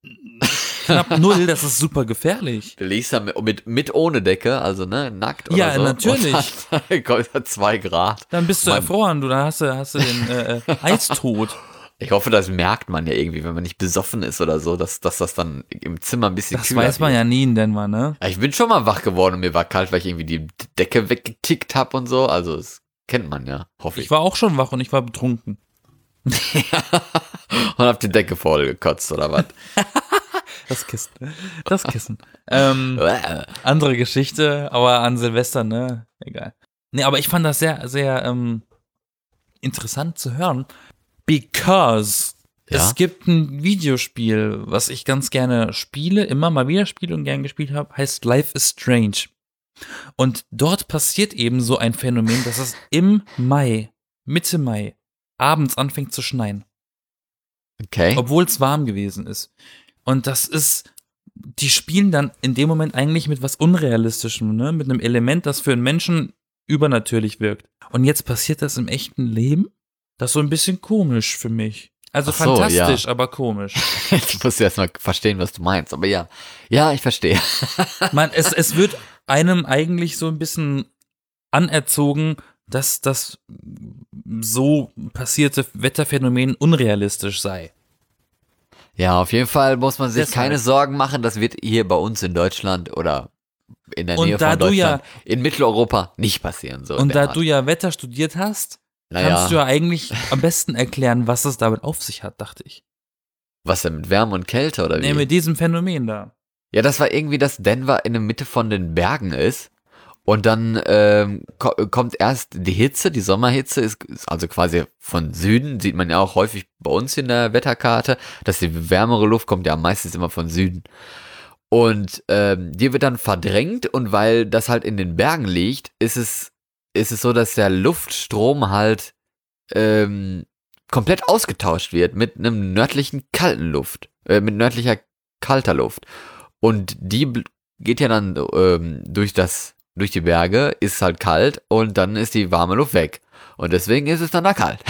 knapp null, das ist super gefährlich. Du liegst da mit, mit, mit ohne Decke, also ne, nackt oder Ja, so. natürlich. Und dann kommt da zwei Grad. Dann bist du Mann. erfroren, du, da hast du, hast du den äh, äh, Eistod. Ich hoffe, das merkt man ja irgendwie, wenn man nicht besoffen ist oder so, dass, dass das dann im Zimmer ein bisschen Das kühler weiß man wird. ja nie in Denver, ne? Ja, ich bin schon mal wach geworden und mir war kalt, weil ich irgendwie die Decke weggetickt habe und so. Also das kennt man ja, hoffe ich. Ich war auch schon wach und ich war betrunken. Und hab die Decke voll gekotzt oder was? Das Kissen. Das Kissen. ähm, andere Geschichte, aber an Silvester, ne? Egal. Nee, aber ich fand das sehr, sehr ähm, interessant zu hören. Because Ja? es gibt ein Videospiel, was ich ganz gerne spiele, immer mal wieder spiele und gern gespielt habe, heißt Life is Strange. Und dort passiert eben so ein Phänomen, dass es im Mai, Mitte Mai, abends anfängt zu schneien. Okay. Obwohl es warm gewesen ist. Und das ist, die spielen dann in dem Moment eigentlich mit was Unrealistischem, ne? Mit einem Element, das für einen Menschen übernatürlich wirkt. Und jetzt passiert das im echten Leben? Das ist so ein bisschen komisch für mich. Also Ach so, fantastisch, ja. aber komisch. Jetzt musst du erstmal verstehen, was du meinst. Aber ja, ja, ich verstehe. Man, es, es wird einem eigentlich so ein bisschen anerzogen, dass das so passierte Wetterphänomen unrealistisch sei. Ja, auf jeden Fall muss man sich Deshalb. keine Sorgen machen. Das wird hier bei uns in Deutschland oder in der Und Nähe da von du ja- Deutschland in Mitteleuropa nicht passieren. So in Und der da Art. du ja Wetter studiert hast, Naja, kannst du ja eigentlich am besten erklären, was es damit auf sich hat, dachte ich. was denn mit Wärme und Kälte oder wie? Nee, mit diesem Phänomen da. Ja, das war irgendwie, dass Denver in der Mitte von den Bergen ist und dann ähm, ko kommt erst die Hitze, die Sommerhitze ist, ist also quasi von Süden, sieht man ja auch häufig bei uns in der Wetterkarte, dass die wärmere Luft kommt ja meistens immer von Süden. Und ähm, die wird dann verdrängt und weil das halt in den Bergen liegt, ist es, ist es so, dass der Luftstrom halt ähm, komplett ausgetauscht wird mit einem nördlichen kalten Luft, äh, mit nördlicher kalter Luft. Und die bl- geht ja dann ähm, durch das, durch die Berge, ist halt kalt und dann ist die warme Luft weg. Und deswegen ist es dann da kalt.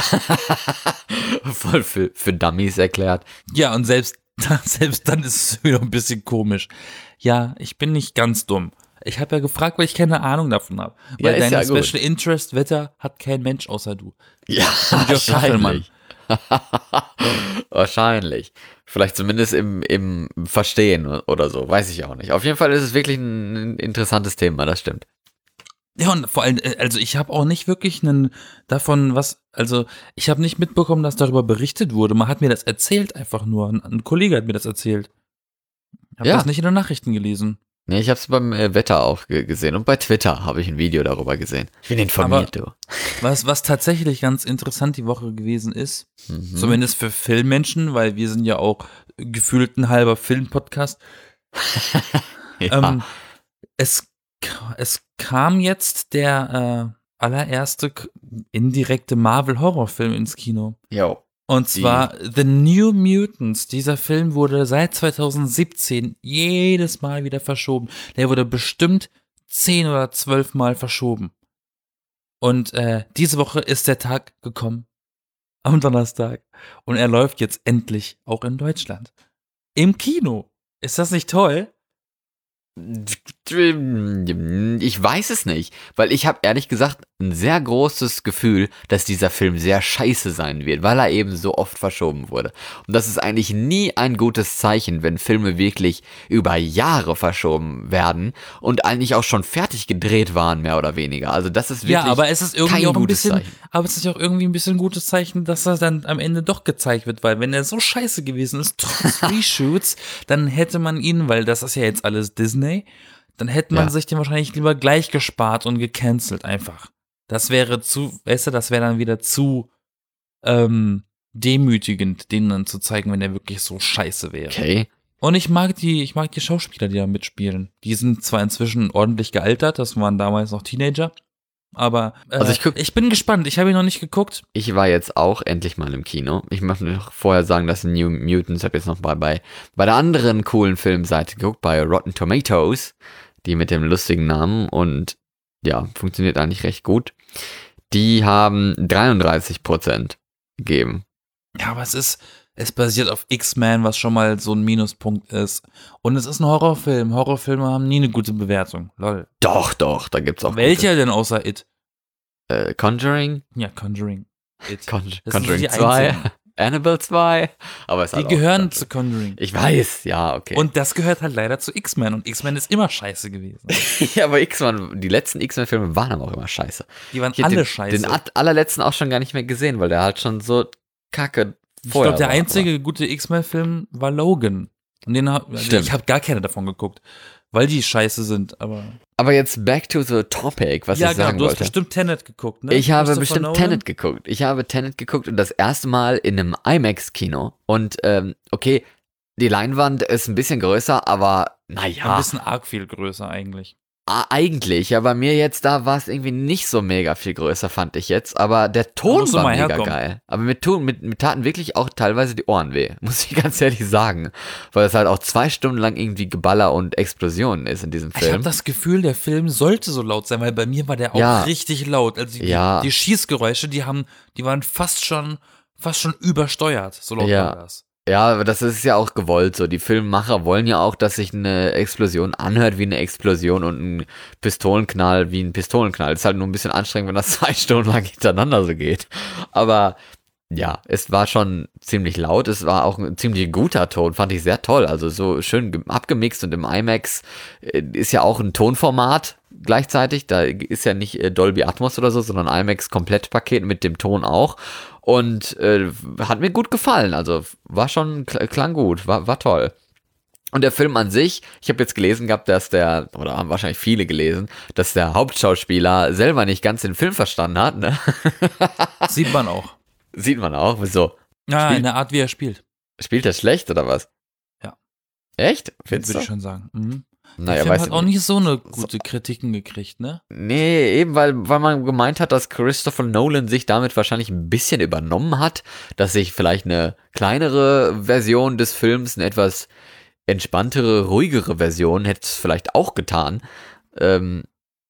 Voll für, für Dummies erklärt. Ja, und selbst, selbst dann ist es wieder ein bisschen komisch. Ja, ich bin nicht ganz dumm. Ich habe ja gefragt, weil ich keine Ahnung davon habe. Ja, Weil ist deine ja gut. Special Interest Wetter hat kein Mensch außer du. Ja, Jörg Kachelmann. Wahrscheinlich. Vielleicht zumindest im, im Verstehen oder so, weiß ich auch nicht. Auf jeden Fall ist es wirklich ein interessantes Thema, das stimmt. Ja, und vor allem, äh, also ich habe auch nicht wirklich einen davon was, also ich habe nicht mitbekommen, dass darüber berichtet wurde. Man hat mir das erzählt einfach nur. Ein, ein Kollege hat mir das erzählt. Ich habe Ja. das nicht in den Nachrichten gelesen. Nee, ich habe es beim äh, Wetter auch ge- gesehen und bei Twitter habe ich ein Video darüber gesehen. Ich bin informiert, du. Was, was tatsächlich ganz interessant die Woche gewesen ist, Mhm. zumindest für Filmmenschen, weil wir sind ja auch gefühlt ein halber Filmpodcast. Ja. Ähm, es, es kam jetzt der äh, allererste k- indirekte Marvel-Horrorfilm ins Kino. Jo. Und zwar The New Mutants. Dieser Film wurde seit zwanzig siebzehn jedes Mal wieder verschoben. Der wurde bestimmt zehn oder zwölf Mal verschoben. Und äh, diese Woche ist der Tag gekommen. Am Donnerstag. Und er läuft jetzt endlich auch in Deutschland. Im Kino. Ist das nicht toll? Ich weiß es nicht, weil ich habe ehrlich gesagt ein sehr großes Gefühl, dass dieser Film sehr scheiße sein wird, weil er eben so oft verschoben wurde. Und das ist eigentlich nie ein gutes Zeichen, wenn Filme wirklich über Jahre verschoben werden und eigentlich auch schon fertig gedreht waren, mehr oder weniger. Also das ist wirklich Ja, aber es ist irgendwie kein auch ein gutes bisschen, Zeichen. aber es ist auch irgendwie ein bisschen ein gutes Zeichen, dass das dann am Ende doch gezeigt wird, weil wenn er so scheiße gewesen ist, trotz Reshoots, dann hätte man ihn, weil das ist ja jetzt alles Disney, dann hätte man Ja. sich den wahrscheinlich lieber gleich gespart und gecancelt einfach. Das wäre zu, weißt du, das wäre dann wieder zu ähm, demütigend, den dann zu zeigen, wenn er wirklich so scheiße wäre. Okay. Und ich mag die, ich mag die Schauspieler, die da mitspielen. Die sind zwar inzwischen ordentlich gealtert, das waren damals noch Teenager, aber äh, Also ich guck- ich bin gespannt. Ich habe ihn noch nicht geguckt. Ich war jetzt auch endlich mal im Kino. Ich möchte noch vorher sagen, dass New Mutants, ich habe jetzt noch mal bei, bei der anderen coolen Filmseite geguckt, bei Rotten Tomatoes, die mit dem lustigen Namen und ja, funktioniert eigentlich recht gut. Die haben dreiunddreißig Prozent gegeben. Ja, aber es ist, es basiert auf X-Men, was schon mal so ein Minuspunkt ist. Und es ist ein Horrorfilm. Horrorfilme haben nie eine gute Bewertung. Lol. Doch, doch, da gibt's auch Welcher denn außer It? gute. Äh, Conjuring? Ja, Conjuring. It. Con Das sind so Conjuring die zwei. einzigen. Annabelle zwei. Aber es Die halt auch gehören dann- zu Conjuring. Ich weiß, ja, okay. Und das gehört halt leider zu X-Men. Und X-Men ist immer scheiße gewesen. ja, aber X-Men, die letzten X-Men-Filme waren aber auch immer scheiße. Die waren Ich hätte alle den, scheiße. Den at- allerletzten auch schon gar nicht mehr gesehen, weil der halt schon so kacke ich vorher glaube, der war, einzige gute X-Men-Film war Logan. Und den hab, also Stimmt. ich habe gar keine davon geguckt, weil die scheiße sind. Aber, Aber, aber jetzt back to the topic, was ja, ich genau, sagen du hast wollte. bestimmt Tenet geguckt, ne? Ich habe Christopher bestimmt Nolan? Tenet geguckt. Ich habe Tenet geguckt und das erste Mal in einem IMAX-Kino. Und ähm, okay, die Leinwand ist ein bisschen größer, aber Ein naja, bisschen arg viel größer eigentlich. eigentlich. Ja, bei mir jetzt da war es irgendwie nicht so mega viel größer, fand ich jetzt. Aber der Ton musst du war mal mega herkommen. geil. Aber mir, tun, mit, mir taten wirklich auch teilweise die Ohren weh, muss ich ganz ehrlich sagen. Weil es halt auch zwei Stunden lang irgendwie Geballer und Explosionen ist in diesem Ich habe Film. das Gefühl, der Film sollte so laut sein, weil bei mir war der auch Ja. richtig laut. Also die, Ja. die Schießgeräusche, die haben, die waren fast schon, fast schon übersteuert. So laut Ja. war das. Ja, aber das ist ja auch gewollt so. Die Filmemacher wollen ja auch, dass sich eine Explosion anhört wie eine Explosion und ein Pistolenknall wie ein Pistolenknall. Ist halt nur ein bisschen anstrengend, wenn das zwei Stunden lang hintereinander so geht. Aber ja, es war schon ziemlich laut. Es war auch ein ziemlich guter Ton, fand ich sehr toll. Also so schön ge- abgemixt und im IMAX äh, ist ja auch ein Tonformat gleichzeitig. Da ist ja nicht äh, Dolby Atmos oder so, sondern IMAX Komplettpaket mit dem Ton auch. Und äh, hat mir gut gefallen. Also war schon, kl- klang gut, war, war toll. Und der Film an sich, ich habe jetzt gelesen gehabt, dass der, oder haben wahrscheinlich viele gelesen, dass der Hauptschauspieler selber nicht ganz den Film verstanden hat. Ne? Sieht man auch. Sieht man auch. Wieso? Ja, Spiel- in der Art, wie er spielt, Spielt er schlecht oder was? Ja. Echt? Findest würde du? ich schon sagen. Mhm. Naja, der Film weiß hat ich auch nicht. nicht so eine gute Kritiken gekriegt, ne? Nee, eben weil, weil man gemeint hat, dass Christopher Nolan sich damit wahrscheinlich ein bisschen übernommen hat, dass sich vielleicht eine kleinere Version des Films, eine etwas entspanntere, ruhigere Version hätte es vielleicht auch getan. Ähm,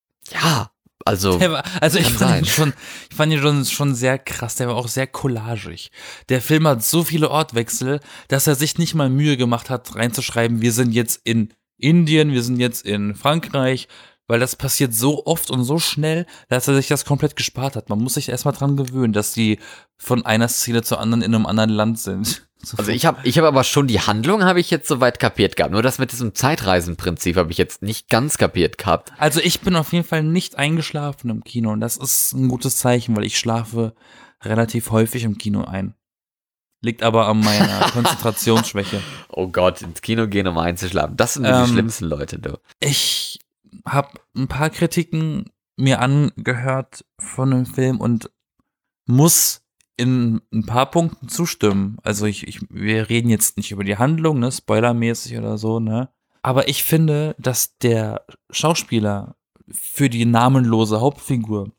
ja, also Der war, also ich kann fand, ihn sein. schon, ich fand ihn schon, schon sehr krass, der war auch sehr collagig. Der Film hat so viele Ortwechsel, dass er sich nicht mal Mühe gemacht hat, reinzuschreiben, wir sind jetzt in Indien, wir sind jetzt in Frankreich, weil das passiert so oft und so schnell, dass er sich das komplett gespart hat. Man muss sich erstmal dran gewöhnen, dass die von einer Szene zur anderen in einem anderen Land sind. So. Also ich habe ich hab aber schon die Handlung habe ich jetzt soweit kapiert gehabt. Nur das mit diesem Zeitreisenprinzip habe ich jetzt nicht ganz kapiert gehabt. Also ich bin auf jeden Fall nicht eingeschlafen im Kino und das ist ein gutes Zeichen, weil ich schlafe relativ häufig im Kino ein. Liegt aber an meiner Konzentrationsschwäche. Oh Gott, ins Kino gehen, um einzuschlafen. Das sind Ähm, die schlimmsten Leute, du. Ich habe ein paar Kritiken mir angehört von dem Film und muss in ein paar Punkten zustimmen. Also ich, ich, wir reden jetzt nicht über die Handlung, ne, spoilermäßig oder so, ne. Aber ich finde, dass der Schauspieler für die namenlose Hauptfigur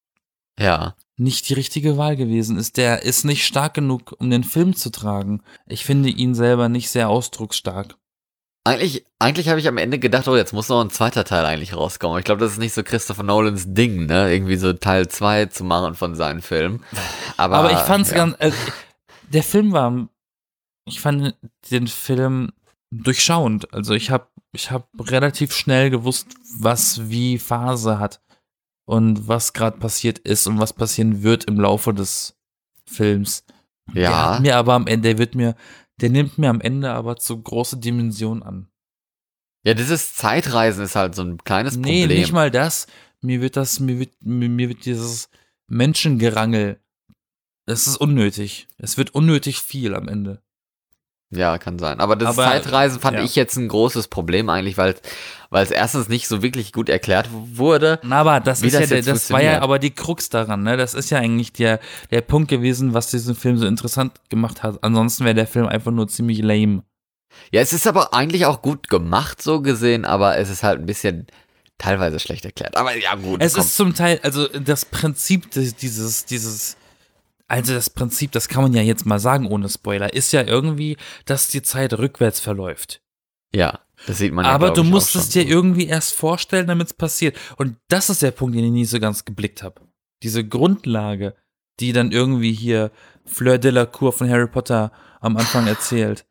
Ja. nicht die richtige Wahl gewesen ist. Der ist nicht stark genug, um den Film zu tragen. Ich finde ihn selber nicht sehr ausdrucksstark. Eigentlich, eigentlich habe ich am Ende gedacht, oh, jetzt muss noch ein zweiter Teil eigentlich rauskommen. Ich glaube, das ist nicht so Christopher Nolans Ding, ne? Irgendwie so Teil zwei zu machen von seinen Filmen. Aber, Aber ich fand's ja. ganz, äh, der Film war, ich fand den Film durchschauend. Also ich habe ich hab relativ schnell gewusst, was wie Phase hat und was gerade passiert ist und was passieren wird im Laufe des Films. Der Ja. hat mir aber am Ende, der wird mir, der nimmt mir am Ende aber zu große Dimensionen an. Ja, dieses Zeitreisen ist halt so ein kleines Nee, Problem. nicht mal das. Mir wird das, mir wird, mir, mir wird dieses Menschengerangel, das ist unnötig. Es wird unnötig viel am Ende. Ja, kann sein. Aber das Aber, Zeitreisen fand ja. ich jetzt ein großes Problem eigentlich, weil weil es erstens nicht so wirklich gut erklärt wurde. Na, aber das Wie ist das ja, der, jetzt das war ja funktioniert. aber die Krux daran, ne? Das ist ja eigentlich der, der Punkt gewesen, was diesen Film so interessant gemacht hat. Ansonsten wäre der Film einfach nur ziemlich lame. Ja, es ist aber eigentlich auch gut gemacht, so gesehen, aber es ist halt ein bisschen teilweise schlecht erklärt. Aber ja, gut. Es komm. ist zum Teil, also das Prinzip des- dieses, dieses, also das Prinzip, das kann man ja jetzt mal sagen ohne Spoiler, ist ja irgendwie, dass die Zeit rückwärts verläuft. Ja, das sieht man ja, Aber glaub du ich, musst auch es schon dir so. irgendwie erst vorstellen, damit es passiert. Und das ist der Punkt, den ich nie so ganz geblickt habe. Diese Grundlage, die dann irgendwie hier Fleur Delacour von Harry Potter am Anfang erzählt.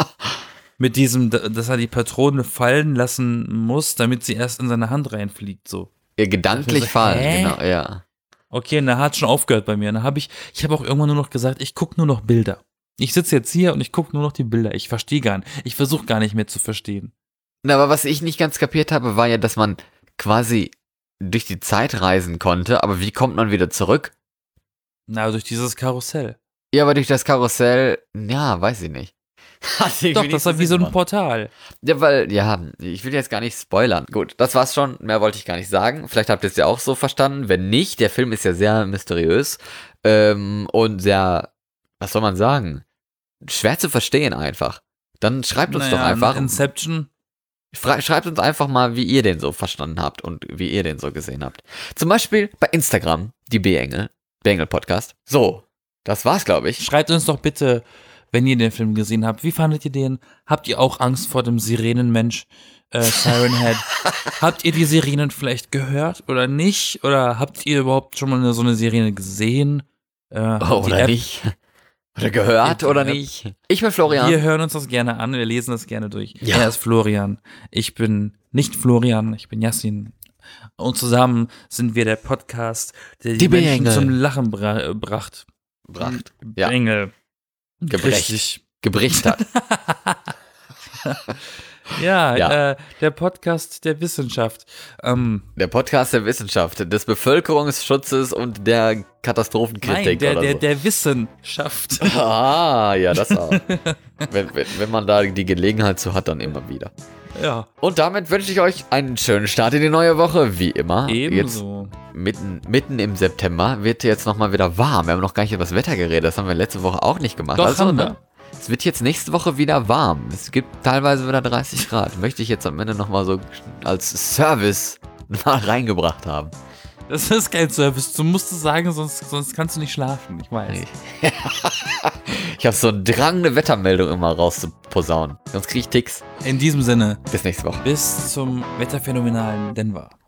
Mit diesem, dass er die Patrone fallen lassen muss, damit sie erst in seine Hand reinfliegt, so. Ja, gedanklich so, fallen, hä? genau, ja. Okay, und da hat schon aufgehört bei mir. Und da habe ich, ich habe auch irgendwann nur noch gesagt, ich gucke nur noch Bilder. Ich sitze jetzt hier und ich gucke nur noch die Bilder. Ich verstehe gar nicht. Ich versuche gar nicht mehr zu verstehen. Na, aber was ich nicht ganz kapiert habe, war ja, dass man quasi durch die Zeit reisen konnte, aber wie kommt man wieder zurück? Na, durch dieses Karussell. Ja, aber durch das Karussell, ja, weiß ich nicht. Doch, das war wie so ein Portal. Ja, weil, ja, ich will jetzt gar nicht spoilern. Gut, das war's schon, mehr wollte ich gar nicht sagen. Vielleicht habt ihr es ja auch so verstanden. Wenn nicht, der Film ist ja sehr mysteriös ähm, und sehr, was soll man sagen, schwer zu verstehen einfach. Dann schreibt uns naja, doch einfach. Inception. Schreibt uns einfach mal, wie ihr den so verstanden habt und wie ihr den so gesehen habt. Zum Beispiel bei Instagram, die B-Engel, B-Engel-Podcast. So, das war's, glaube ich. Schreibt uns doch bitte, wenn ihr den Film gesehen habt, wie fandet ihr den? Habt ihr auch Angst vor dem Sirenenmensch, äh, Siren Head? Habt ihr die Sirenen vielleicht gehört oder nicht? Oder habt ihr überhaupt schon mal eine, so eine Sirene gesehen? Äh, oh, oder App, nicht? Oder gehört oder App. nicht? Ich bin Florian. Wir hören uns das gerne an, wir lesen das gerne durch. Ja. Er ist Florian. Ich bin nicht Florian, ich bin Yassin. Und zusammen sind wir der Podcast, der die, Die Menschen B-Engel. zum Lachen bra bracht. Bracht. Ja. Engel. Gebrecht. Richtig. Gebricht hat. Ja, Ja. Äh, der Podcast der Wissenschaft. Ähm, Der Podcast der Wissenschaft, des Bevölkerungsschutzes und der Katastrophenkritik nein, der, oder der, so. der Wissenschaft. Ah, ja, das auch. wenn, wenn, wenn man da die Gelegenheit zu hat, dann immer wieder. Ja, Und damit wünsche ich euch einen schönen Start in die neue Woche, wie immer. ebenso. Jetzt mitten, mitten im September wird jetzt nochmal wieder warm. Wir haben noch gar nicht über das Wetter geredet, das haben wir letzte Woche auch nicht gemacht. Doch, also, haben wir. ne? Es wird jetzt nächste Woche wieder warm. Es gibt teilweise wieder dreißig Grad. Möchte ich jetzt am Ende nochmal so als Service mal reingebracht haben. Das ist kein Service. Du musst es sagen, sonst, sonst kannst du nicht schlafen. Ich weiß. Ich habe so einen Drang, eine Wettermeldung immer rauszuposaunen. Sonst kriege ich Ticks. In diesem Sinne, Bis nächste Woche. bis zum wetterphänomenalen Denver.